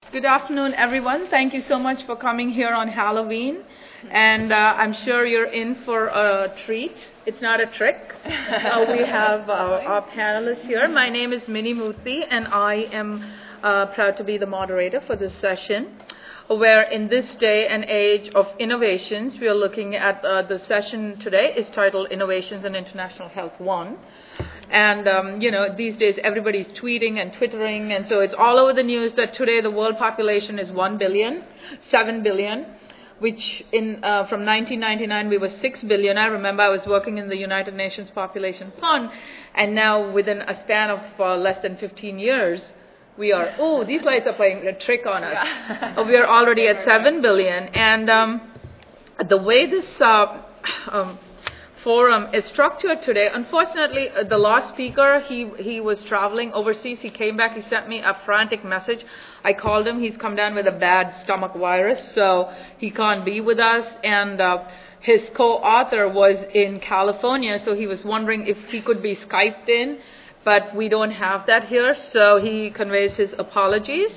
Good afternoon, everyone. Thank you so much for coming here on Halloween. And I'm sure you're in for a treat. It's not a trick. We have our panelists here. My name is Mini Murthy, and I am proud to be the moderator for this session, where in this day and age of innovations, we are looking at the session today is titled Innovations in International Health 1. And, these days everybody's tweeting and twittering, and so it's all over the news that today the world population is 7 billion, which from 1999 we were 6 billion. I remember I was working in the United Nations Population Fund, and now within a span of less than 15 years, we are, these lights are playing a trick on us. Yeah. We are already at 7 billion. And the way this forum is structured today, unfortunately, the last speaker, he was traveling overseas. He came back. He sent me a frantic message. I called him. He's come down with a bad stomach virus, so he can't be with us. And his co-author was in California, so he was wondering if he could be Skyped in. But we don't have that here, so he conveys his apologies.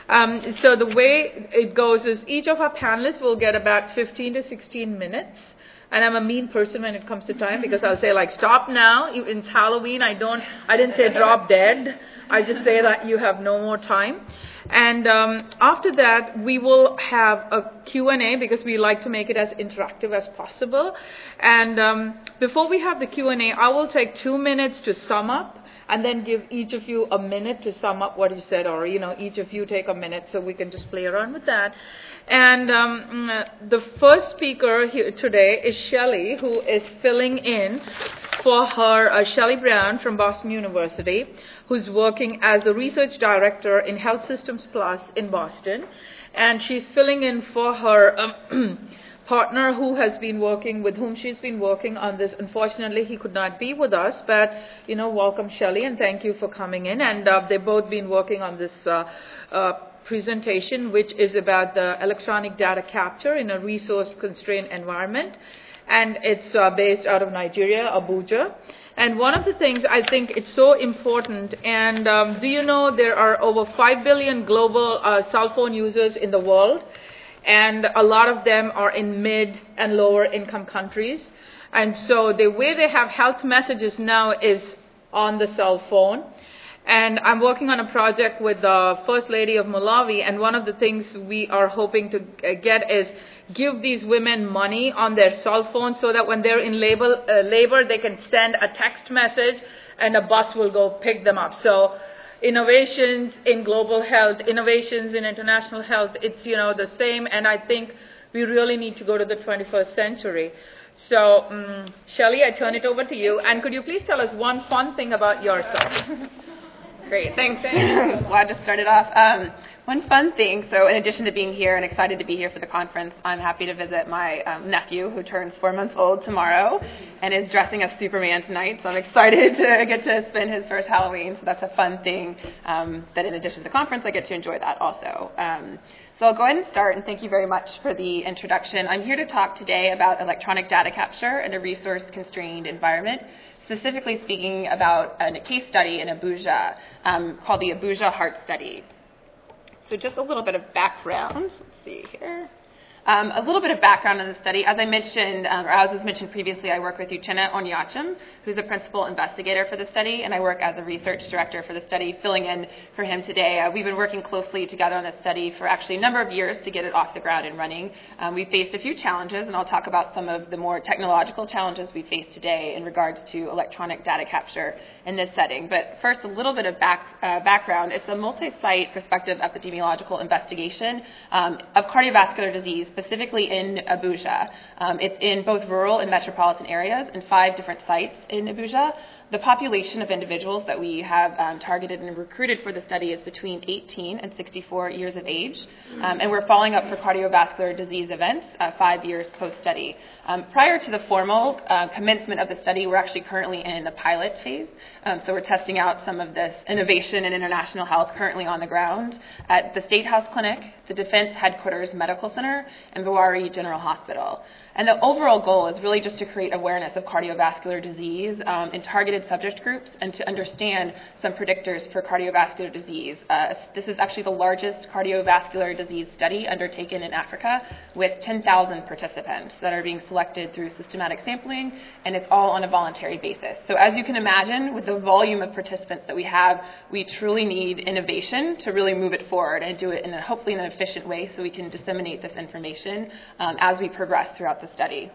So the way it goes is each of our panelists will get about 15 to 16 minutes. And I'm a mean person when it comes to time, because I'll say, stop now. It's Halloween. I didn't say drop dead. I just say that you have no more time. And after that, we will have a Q&A, because we like to make it as interactive as possible. And before we have the Q&A, I will take 2 minutes to sum up, and then give each of you a minute to sum up what you said, or, each of you take a minute so we can just play around with that. And the first speaker here today is Shelley, who is filling in for her, Shelley Brown from Boston University, who's working as the research director in Health Systems Plus in Boston. And she's filling in for her partner with whom she's been working on this. Unfortunately, he could not be with us, but, welcome, Shelley, and thank you for coming in. And they've both been working on this presentation, which is about the electronic data capture in a resource-constrained environment. And it's based out of Nigeria, Abuja. And one of the things I think it's so important, and do you know there are over 5 billion global cell phone users in the world? And a lot of them are in mid and lower income countries. And so the way they have health messages now is on the cell phone. And I'm working on a project with the First Lady of Malawi, and one of the things we are hoping to get is give these women money on their cell phones so that when they're in labor, they can send a text message and a bus will go pick them up. So innovations in global health, innovations in international health, it's, the same, and I think we really need to go to the 21st century. So, Shelley, I turn it over to you, and could you please tell us one fun thing about yourself? Great, thanks. Glad to start it off. One fun thing, so in addition to being here and excited to be here for the conference, I'm happy to visit my nephew, who turns 4 months old tomorrow and is dressing as Superman tonight, so I'm excited to get to spend his first Halloween, so that's a fun thing that in addition to the conference, I get to enjoy that also. So I'll go ahead and start, and thank you very much for the introduction. I'm here to talk today about electronic data capture in a resource-constrained environment, specifically speaking about a case study in Abuja called the Abuja Heart Study. So just a little bit of background. Let's see here. A little bit of background on the study. As I mentioned, or as was mentioned previously, I work with Uchenna Onyachim, who's the principal investigator for the study, and I work as a research director for the study, filling in for him today. We've been working closely together on this study for actually a number of years to get it off the ground and running. We faced a few challenges, and I'll talk about some of the more technological challenges we face today in regards to electronic data capture in this setting. But first, a little bit of background. It's a multi-site prospective epidemiological investigation of cardiovascular disease, specifically in Abuja. It's in both rural and metropolitan areas in 5 different sites in Abuja. The population of individuals that we have targeted and recruited for the study is between 18 and 64 years of age, and we're following up for cardiovascular disease events 5 years post-study. Prior to the formal commencement of the study, we're actually currently in the pilot phase, so we're testing out some of this innovation in international health currently on the ground at the State House Clinic, the Defense Headquarters Medical Center, and Bawari General Hospital. And the overall goal is really just to create awareness of cardiovascular disease in targeted subject groups and to understand some predictors for cardiovascular disease. This is actually the largest cardiovascular disease study undertaken in Africa with 10,000 participants that are being selected through systematic sampling, and it's all on a voluntary basis. So as you can imagine, with the volume of participants that we have, we truly need innovation to really move it forward and do it in hopefully in an efficient way so we can disseminate this information as we progress throughout the study.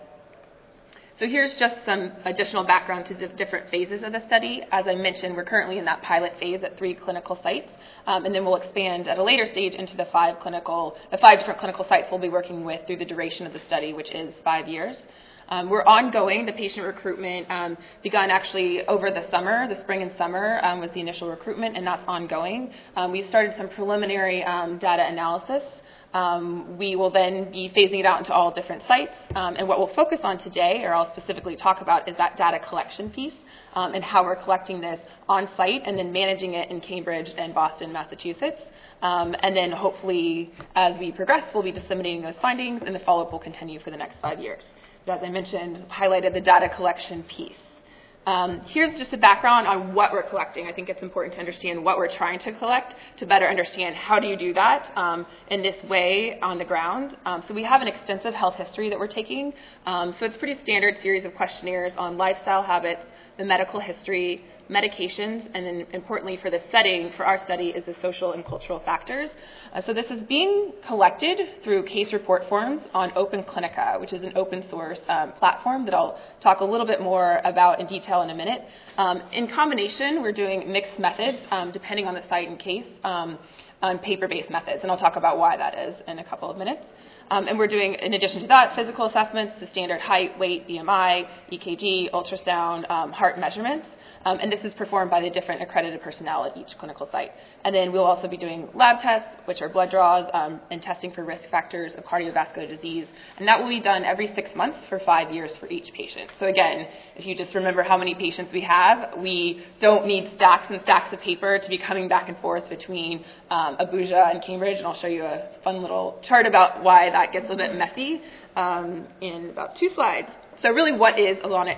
So here's just some additional background to the different phases of the study. As I mentioned, we're currently in that pilot phase at 3 clinical sites, and then we'll expand at a later stage into the 5 different clinical sites we'll be working with through the duration of the study, which is 5 years. We're ongoing. The patient recruitment begun actually over the summer. The spring and summer was the initial recruitment, and that's ongoing. We started some preliminary data analysis. We will then be phasing it out into all different sites. And what we'll focus on today, or I'll specifically talk about, is that data collection piece and how we're collecting this on site and then managing it in Cambridge and Boston, Massachusetts. And then hopefully, as we progress, we'll be disseminating those findings, and the follow-up will continue for the next 5 years. But as I mentioned, highlighted the data collection piece. Here's just a background on what we're collecting. I think it's important to understand what we're trying to collect to better understand how do you do that in this way on the ground. So we have an extensive health history that we're taking. So it's a pretty standard series of questionnaires on lifestyle habits, the medical history, medications, and then importantly for the setting, for our study, is the social and cultural factors. So this is being collected through case report forms on Open Clinica, which is an open source platform that I'll talk a little bit more about in detail in a minute. In combination, we're doing mixed methods, depending on the site and case, on paper-based methods, and I'll talk about why that is in a couple of minutes. And we're doing, in addition to that, physical assessments, the standard height, weight, BMI, EKG, ultrasound, heart measurements. And this is performed by the different accredited personnel at each clinical site. And then we'll also be doing lab tests, which are blood draws, and testing for risk factors of cardiovascular disease. And that will be done every 6 months for 5 years for each patient. So again, if you just remember how many patients we have, we don't need stacks and stacks of paper to be coming back and forth between Abuja and Cambridge. And I'll show you a fun little chart about why that gets a bit messy in about 2 slides. So really, what is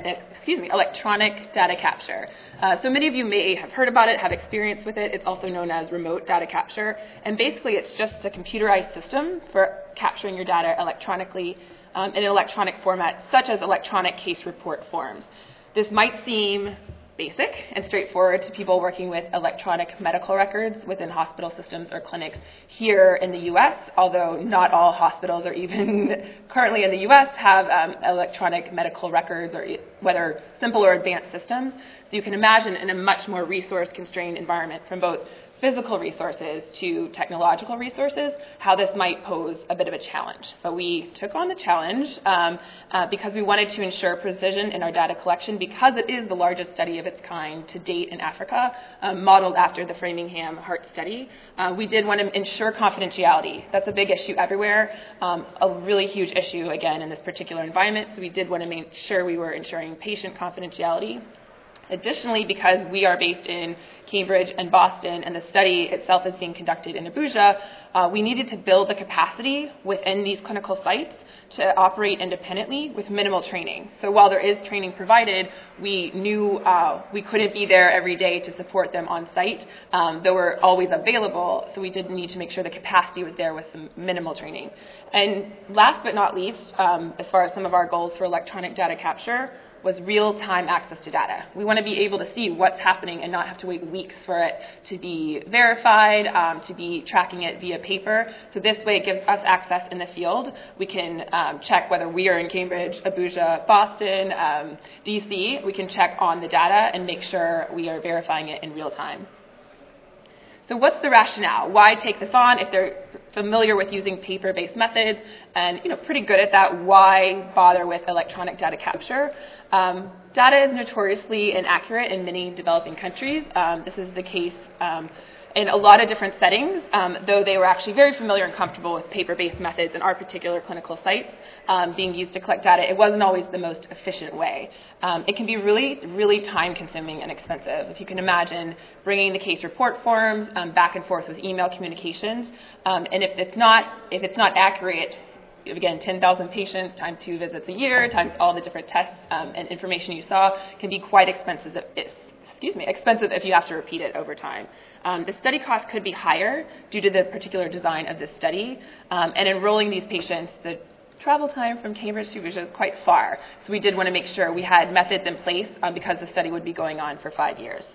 electronic data capture? So many of you may have heard about it, have experience with it. It's also known as remote data capture. And basically, it's just a computerized system for capturing your data electronically in an electronic format, such as electronic case report forms. This might seem basic and straightforward to people working with electronic medical records within hospital systems or clinics here in the U.S., although not all hospitals or even currently in the U.S. have electronic medical records, or whether simple or advanced systems. So you can imagine in a much more resource-constrained environment, from both physical resources to technological resources, how this might pose a bit of a challenge. But we took on the challenge because we wanted to ensure precision in our data collection, because it is the largest study of its kind to date in Africa, modeled after the Framingham Heart Study. We did want to ensure confidentiality. That's a big issue everywhere, a really huge issue, again, in this particular environment. So we did want to make sure we were ensuring patient confidentiality. Additionally, because we are based in Cambridge and Boston, and the study itself is being conducted in Abuja, we needed to build the capacity within these clinical sites to operate independently with minimal training. So while there is training provided, we knew we couldn't be there every day to support them on site, though we're always available. So we did need to make sure the capacity was there with some minimal training. And last but not least, as far as some of our goals for electronic data capture, was real-time access to data. We want to be able to see what's happening and not have to wait weeks for it to be verified, to be tracking it via paper. So this way it gives us access in the field. We can check whether we are in Cambridge, Abuja, Boston, DC. We can check on the data and make sure we are verifying it in real time. So what's the rationale? Why take this on if they're familiar with using paper-based methods and pretty good at that? Why bother with electronic data capture? Data is notoriously inaccurate in many developing countries. This is the case in a lot of different settings, though they were actually very familiar and comfortable with paper-based methods in our particular clinical sites being used to collect data. It wasn't always the most efficient way. It can be really, really time-consuming and expensive. If you can imagine bringing the case report forms back and forth with email communications, and if it's not accurate again, 10,000 patients times 2 visits a year times all the different tests and information you saw can be quite expensive if you have to repeat it over time. The study cost could be higher due to the particular design of this study, and enrolling these patients, the travel time from Cambridge to Abuja is quite far. So we did want to make sure we had methods in place because the study would be going on for 5 years.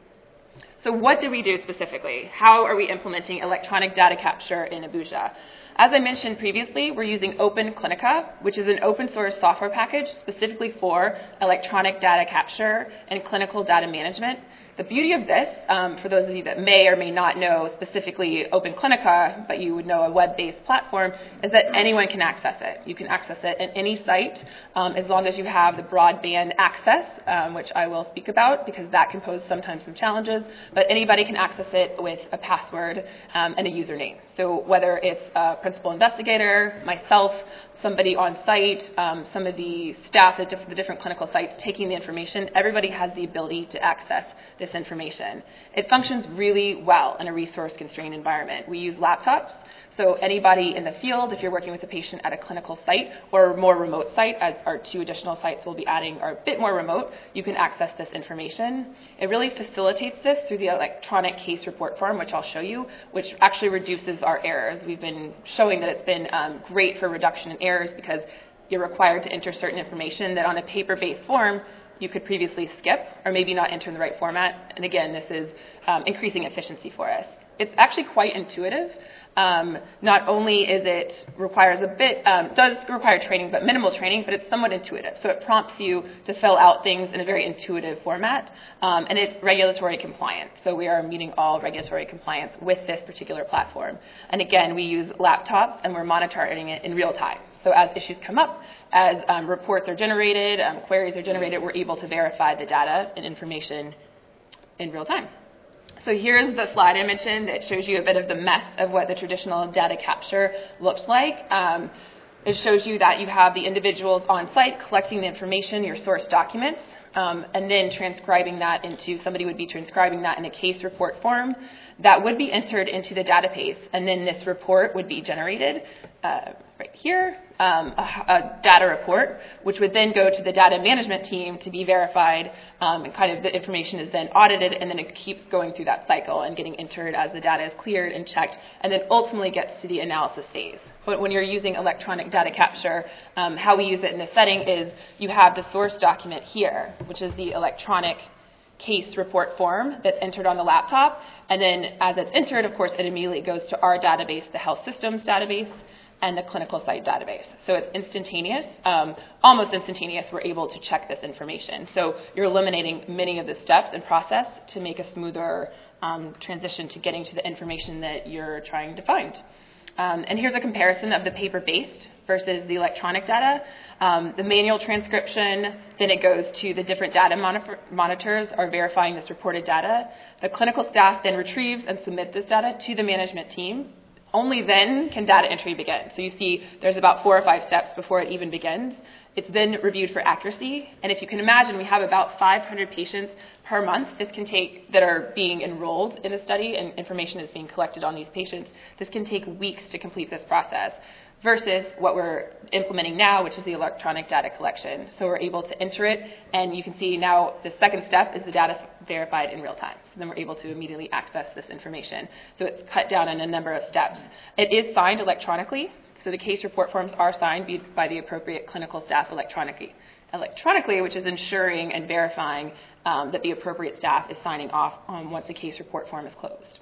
So what did we do specifically? How are we implementing electronic data capture in Abuja? As I mentioned previously, we're using Open Clinica, which is an open source software package specifically for electronic data capture and clinical data management. The beauty of this, for those of you that may or may not know specifically Open Clinica, but you would know a web-based platform, is that anyone can access it. You can access it at any site as long as you have the broadband access, which I will speak about because that can pose sometimes some challenges, but anybody can access it with a password and a username. So whether it's a principal investigator, myself, somebody on site, some of the staff at the different clinical sites taking the information, everybody has the ability to access this information. It functions really well in a resource-constrained environment. We use laptops, so anybody in the field, if you're working with a patient at a clinical site or a more remote site, as our 2 additional sites we'll be adding are a bit more remote, you can access this information. It really facilitates this through the electronic case report form, which I'll show you, which actually reduces our errors. We've been showing that it's been great for reduction in errors because you're required to enter certain information that on a paper-based form you could previously skip or maybe not enter in the right format. And again, this is increasing efficiency for us. It's actually quite intuitive. Not only is it does require training, but minimal training, but it's somewhat intuitive. So it prompts you to fill out things in a very intuitive format, and it's regulatory compliant. So we are meeting all regulatory compliance with this particular platform. And again, we use laptops, and we're monitoring it in real time. So as issues come up, as reports are generated, queries are generated, we're able to verify the data and information in real time. So here's the slide I mentioned that shows you a bit of the mess of what the traditional data capture looks like. It shows you that you have the individuals on site collecting the information, your source documents, and then transcribing that somebody would be transcribing that in a case report form that would be entered into the database, and then this report would be generated right here, a data report, which would then go to the data management team to be verified, and kind of the information is then audited, and then it keeps going through that cycle and getting entered as the data is cleared and checked, and then ultimately gets to the analysis phase. But when you're using electronic data capture, how we use it in this setting is you have the source document here, which is the electronic case report form that's entered on the laptop, and then as it's entered, of course, it immediately goes to our database, the health systems database, and the clinical site database. So it's instantaneous, almost instantaneous. We're able to check this information. So you're eliminating many of the steps and process to make a smoother transition to getting to the information that you're trying to find. And here's a comparison of the paper-based versus the electronic data. The manual transcription, then it goes to the different data monitors are verifying this reported data. The clinical staff then retrieves and submits this data to the management team. Only then can data entry begin. So you see there's about 4 or 5 steps before it even begins. It's then reviewed for accuracy. And if you can imagine, we have about 500 patients per month that are being enrolled in the study, and information is being collected on these patients. This can take weeks to complete this process versus what we're implementing now, which is the electronic data collection. So we're able to enter it, and you can see now the second step is the data verified in real time. So then we're able to immediately access this information. So it's cut down on a number of steps. It is signed electronically. So the case report forms are signed by the appropriate clinical staff electronically, which is ensuring and verifying that the appropriate staff is signing off once a case report form is closed.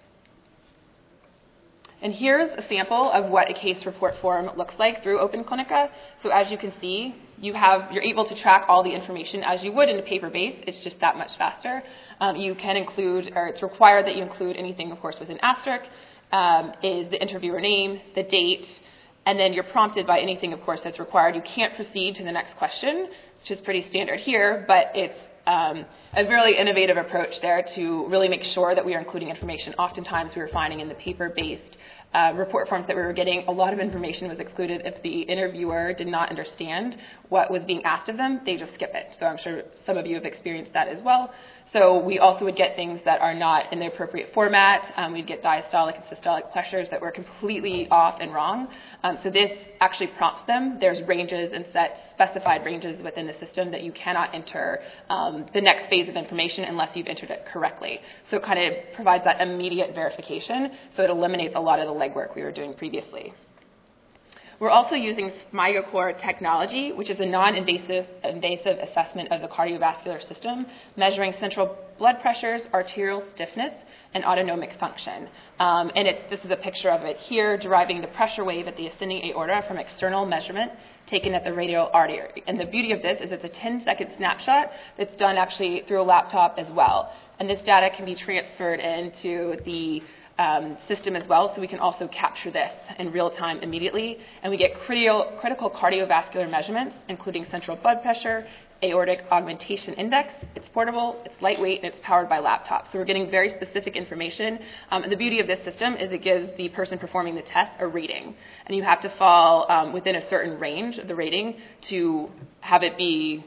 And here's a sample of what a case report form looks like through Open Clinica. So as you can see, you're able to track all the information as you would in a paper base. It's just that much faster. You can include, or it's required that you include anything, of course, with an asterisk, is the interviewer name, the date, and then you're prompted by anything, of course, that's required. You can't proceed to the next question, which is pretty standard here, but it's a really innovative approach there to really make sure that we are including information. Oftentimes we were finding in the paper-based report forms that we were getting, a lot of information was excluded. If the interviewer did not understand what was being asked of them, they just skip it. So I'm sure some of you have experienced that as well. So we also would get things that are not in the appropriate format. We'd get diastolic and systolic pressures that were completely off and wrong. So this actually prompts them. There's ranges and specified ranges within the system that you cannot enter the next phase of information unless you've entered it correctly. So it kind of provides that immediate verification. So it eliminates a lot of the legwork we were doing previously. We're also using SmygoCore technology, which is a non-invasive assessment of the cardiovascular system, measuring central blood pressures, arterial stiffness, and autonomic function. This is a picture of it here, deriving the pressure wave at the ascending aorta from external measurement taken at the radial artery. And the beauty of this is it's a 10-second snapshot that's done actually through a laptop as well. And this data can be transferred into the system as well, so we can also capture this in real time immediately. And we get critical cardiovascular measurements, including central blood pressure, aortic augmentation index. It's portable, it's lightweight, and it's powered by laptop. So we're getting very specific information. And the beauty of this system is it gives the person performing the test a rating. And you have to fall within a certain range of the rating to have it be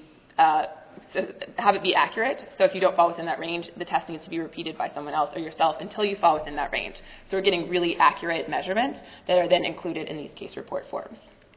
accurate. So if you don't fall within that range, the test needs to be repeated by someone else or yourself until you fall within that range. So we're getting really accurate measurements that are then included in these case report forms.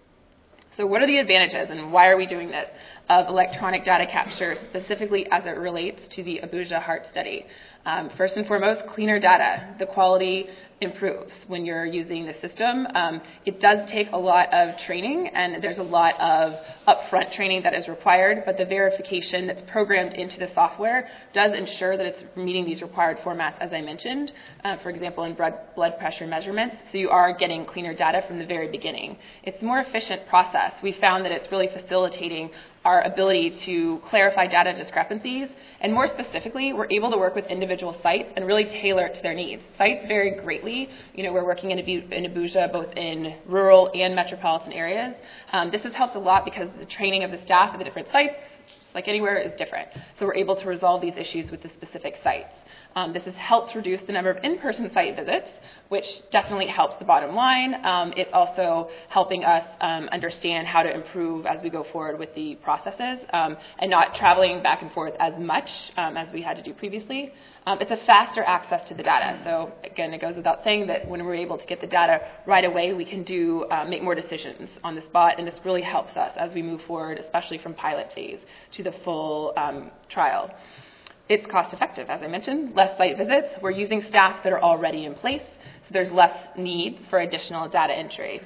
So what are the advantages and why are we doing this of electronic data capture specifically as it relates to the Abuja heart study? First and foremost, cleaner data. The quality improves when you're using the system. It does take a lot of training, and there's a lot of upfront training that is required, but the verification that's programmed into the software does ensure that it's meeting these required formats, as I mentioned, for example, in blood pressure measurements. So you are getting cleaner data from the very beginning. It's a more efficient process. We found that it's really facilitating our ability to clarify data discrepancies, and more specifically, we're able to work with individual sites and really tailor it to their needs. Sites vary greatly. We're working in Abuja both in rural and metropolitan areas. This has helped a lot because the training of the staff at the different sites, just like anywhere, is different. So we're able to resolve these issues with the specific sites. This has helped reduce the number of in-person site visits, which definitely helps the bottom line. It's also helping us understand how to improve as we go forward with the processes and not traveling back and forth as much as we had to do previously. It's a faster access to the data. So again, it goes without saying that when we're able to get the data right away, we can make more decisions on the spot, and this really helps us as we move forward, especially from pilot phase to the full trial. It's cost effective, as I mentioned, less site visits. We're using staff that are already in place, so there's less needs for additional data entry.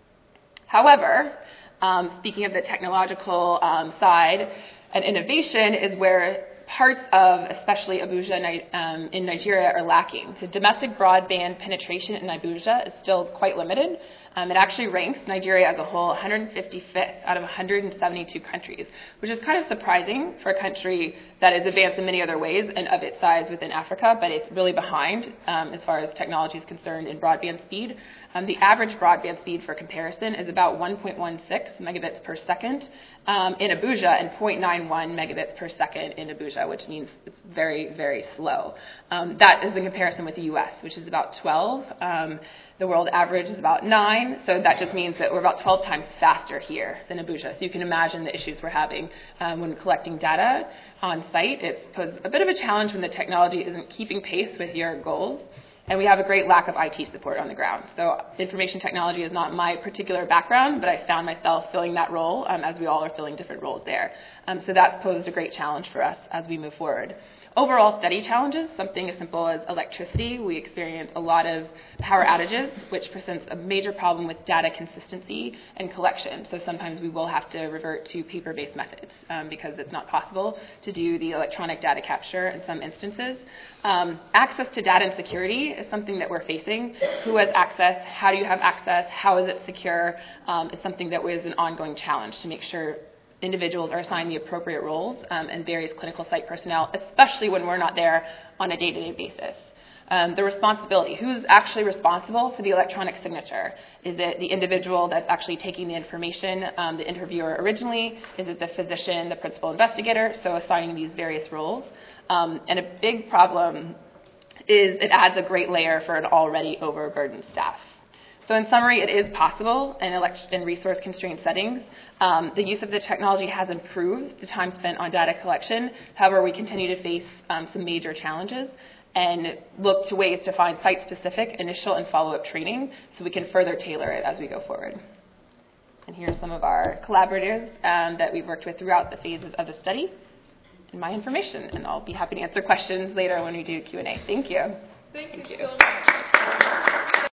However, speaking of the technological side, and innovation is where parts of, especially Abuja in Nigeria, are lacking. The domestic broadband penetration in Abuja is still quite limited. It actually ranks Nigeria as a whole 155th out of 172 countries, which is kind of surprising for a country that is advanced in many other ways and of its size within Africa, but it's really behind as far as technology is concerned in broadband speed. The average broadband speed for comparison is about 1.16 megabits per second in Abuja and 0.91 megabits per second in Abuja, which means it's very, very slow. That is in comparison with the U.S., which is about 12. The world average is about 9, so that just means that we're about 12 times faster here than Abuja. So you can imagine the issues we're having when collecting data on site. It's posed a bit of a challenge when the technology isn't keeping pace with your goals. And we have a great lack of IT support on the ground. So information technology is not my particular background, but I found myself filling that role as we all are filling different roles there. So that's posed a great challenge for us as we move forward. Overall study challenges, something as simple as electricity. We experience a lot of power outages, which presents a major problem with data consistency and collection. So sometimes we will have to revert to paper-based methods because it's not possible to do the electronic data capture in some instances. Access to data and security is something that we're facing. Who has access? How do you have access? How is it secure? It's something that was an ongoing challenge to make sure individuals are assigned the appropriate roles and various clinical site personnel, especially when we're not there on a day-to-day basis. The responsibility. Who's actually responsible for the electronic signature? Is it the individual that's actually taking the information, the interviewer originally? Is it the physician, the principal investigator? So assigning these various roles. And a big problem is it adds a great layer for an already overburdened staff. So in summary, it is possible in resource-constrained settings. The use of the technology has improved the time spent on data collection. However, we continue to face some major challenges and look to ways to find site-specific initial and follow-up training so we can further tailor it as we go forward. And here are some of our collaborators that we've worked with throughout the phases of the study and my information. And I'll be happy to answer questions later when we do Q&A. Thank you. Thank you so much.